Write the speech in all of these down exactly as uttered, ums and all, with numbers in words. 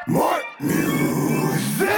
Mark Music.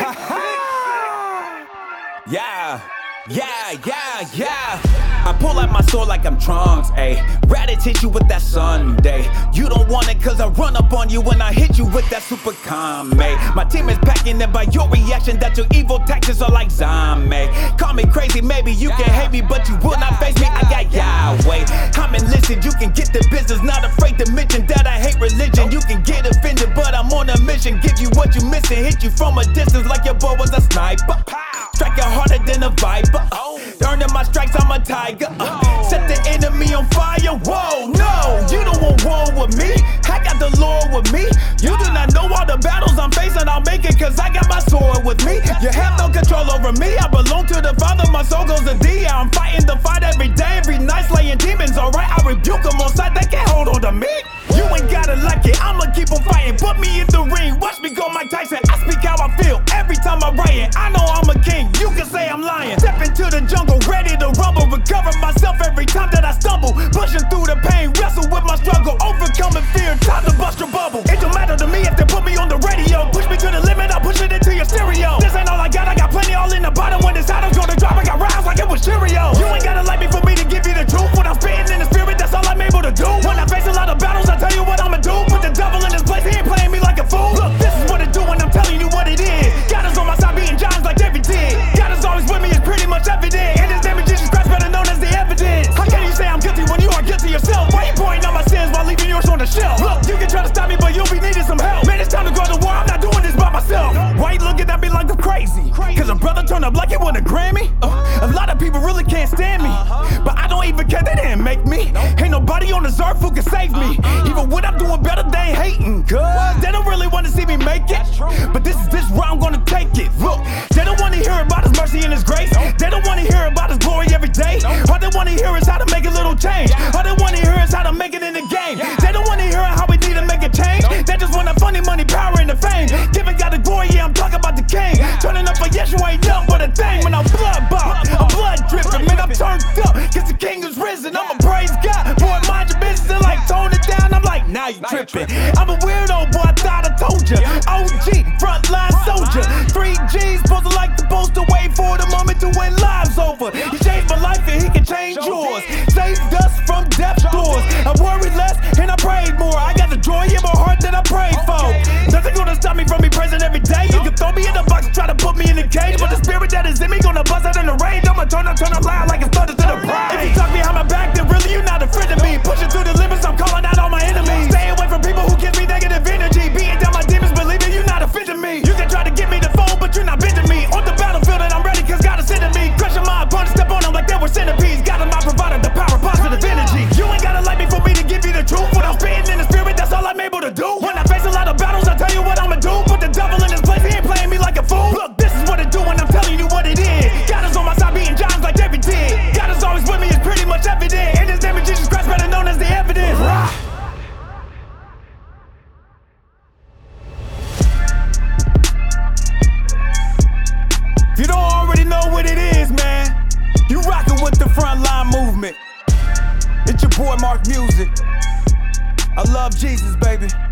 Yeah, yeah, yeah, yeah. I pull out my sword like I'm Trunks, ayy. Ratted hit you with that Sunday. You don't want it cause I run up on you when I hit you with that super comb, ayy. My team is packing it by your reaction that your evil tactics are like zombie. Call me crazy, maybe you can hate me, but you will not face me. I got Yahweh. I'm enlisted, you can get the business. Not afraid to mention that I hate religion. You can get offended, but I'm on a mission. Give you what you missing, hit you from a distance like your boy was a sniper. Strike you harder than a viper. Earning my strikes, I'm a tiger. Uh, set the enemy on fire. Whoa, no, you don't want war with me. I got the Lord with me. You do not know all the battles I'm facing. I'll make it cause I got my sword with me. You have no control over me. I belong to the Father. My soul goes to thee. I'm fighting the fight every day, every night, slaying demons. Alright, I rebuke them on sight. They can't hold on to me. You ain't gotta like it. I'ma keep on fighting. Put me in the ring. Watch me go Mike Tyson. I speak how I feel every time I write it. I know I'm a king. You can say I'm lying. Step into the jungle, ready to rumble. Recover myself every time that I stumble. Pushing through the pain, wrestle with my struggle. Overcoming fear, time to bust your bubble. It don't matter to me if they put me on the radio. Push me to the limit, I'll push it into your stereo. This ain't all I got, I got plenty all in the bottom. When this item's gonna drop, I got rhymes like it was Cheerios. You ain't gotta like me for me to give you the truth. When I'm spitting in the spirit, that's all I'm able to do. When I face a lot of battles, I tell you what I'ma do. Put the devil in his place, he ain't playing me like a fool. Look, this is what it do when I'm telling you what it is. God is on my side, beating giants like David did. God is always with me, it's pretty much evident. And his name is Jesus Christ, better known as the evidence. How can you say I'm guilty when you are guilty yourself? Why you pointing out my sins while leaving yours on the shelf? Look, you can try to stop me, but you'll be needing some help. Man, it's time to go to war, I'm not doing this by myself. Why you looking at me like I'm crazy? Cause a brother turned up like he won a Grammy? Uh, a lot of people really can't stand me, but I don't even care, they didn't make me. Ain't nobody on this earth who can save me. Even when I'm doing better, they ain't hating. Cause they don't really wanna see me make it. But this is this route, I'm gonna take it. Look, they don't wanna hear about his mercy and his grace. They don't wanna hear about his glory every day. All they wanna hear is how to make a little change. All they wanna hear is how to make it in the game. They don't wanna hear how we need to make a change. They just want the funny money, power, and the fame. Giving God the glory, yeah, I'm talking about the king. Turning up for Yeshua ain't nothing but a thing. When I'm blood bought, I'm blood dripping, man, I'm turned up. Cause the king is risen, I'ma praise God. Boy, mind your business and like tone it down. I'm like, now you tripping. I'm a weirdo, boy, I thought I told ya. O G, frontline soldier. Three G's, supposed to like the post to wait for the moment to win lives over. He changed my life and he can change yours. Saved us from death doors. I worried less and I prayed more. I got the joy in my heart that I prayed for. Nothing gonna stop me from me praising every day. You can throw me in the box and try to put me in the cage, but the spirit that is in me gonna bust out in the rage. I'ma turn up, turn up loud like it's thunder to the brain. If you talk behind my back, then really you not a friend of me. Pushing through the limits, I'm calling out all my enemies. Stay away from people who give me negative energy. Beating down my demons, believe me, you not offending me. You can try to get me to fold, but you're not bending me. On the battlefield and I'm ready cause God is sending me. Crushing my opponents, step on them like they were centipedes. God is my provider, the power, positive energy. You ain't gotta like me for me to give you the truth. When I'm spitting in the spirit, that's all I'm able to do. When I face a lot of battles, I tell you what I'ma do. Put the devil in his place, he ain't playing me like a fool. Look, this is what it do when I'm telling you what it is. God is on my side, beating giants like David did. God is always with me, it's pretty much evident. And his name is Jesus Christ, better known as the evidence. Rah! If you don't already know what it is, man, you rockin' with the Frontline Movement. It's your boy Mark Music. I love Jesus, baby.